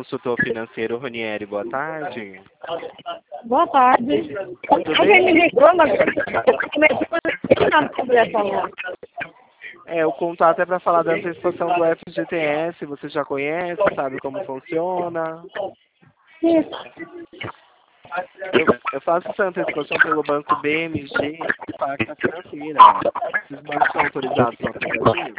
consultor financeiro Ronieri, boa tarde. Boa tarde. Alguém me ligou, mas o contato é para falar da antecipação do FGTS. Você já conhece, sabe como funciona? Isso. Eu faço essa antecipação pelo banco BMG e Pacta Financeira. Esses bancos são autorizados no aplicativo?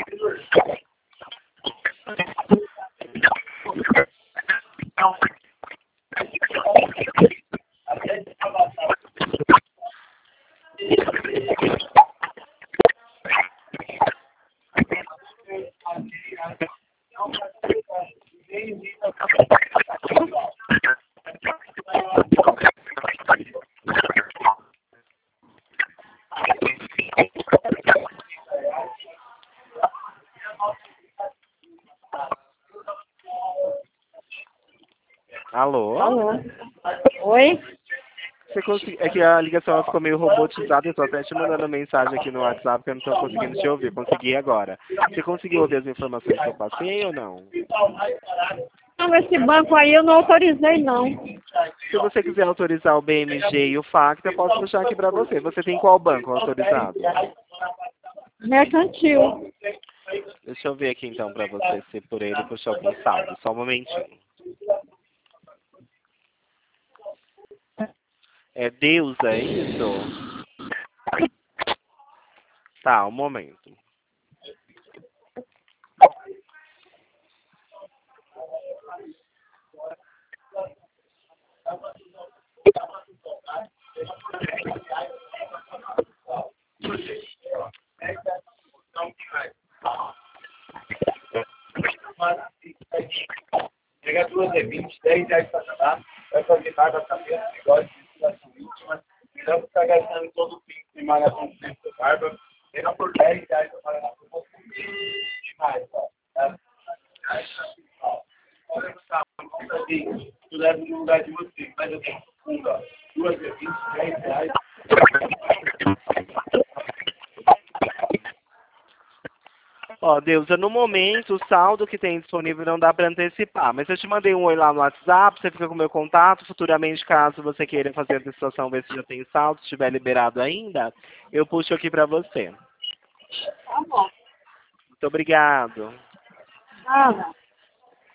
Alô? Alô? Oi? É que a ligação ficou meio robotizada, eu estou até te mandando mensagem aqui no WhatsApp que eu não estou conseguindo te ouvir. Consegui agora. Você conseguiu ouvir as informações que eu passei ou não? Não, esse banco aí eu não autorizei, não. Se você quiser autorizar o BMG e o Facta, eu posso puxar aqui para você. Você tem qual banco autorizado? Mercantil. Deixa eu ver aqui então para você se por ele puxou algum saldo. Só um momentinho. É Deusa, é isso? Tá, um momento. Chega 2h20, 10 reais para dar, vai fazer barba, cabelo, bigode, depilação íntima. Então, você está gastando todo o tempo de malhação de tempo da barba, pega por 10 reais para malhar por você. Demais, ó. Olha que tá, tu leva no lugar de você, mas eu tenho fundo, ó. 2h20, 10 reais. Ó, Deusa, no momento, o saldo que tem disponível não dá para antecipar, mas eu te mandei um oi lá no WhatsApp, você fica com o meu contato, futuramente, caso você queira fazer a antecipação, ver se já tem saldo, se estiver liberado ainda, eu puxo aqui para você. Tá bom. Muito obrigado. Ah,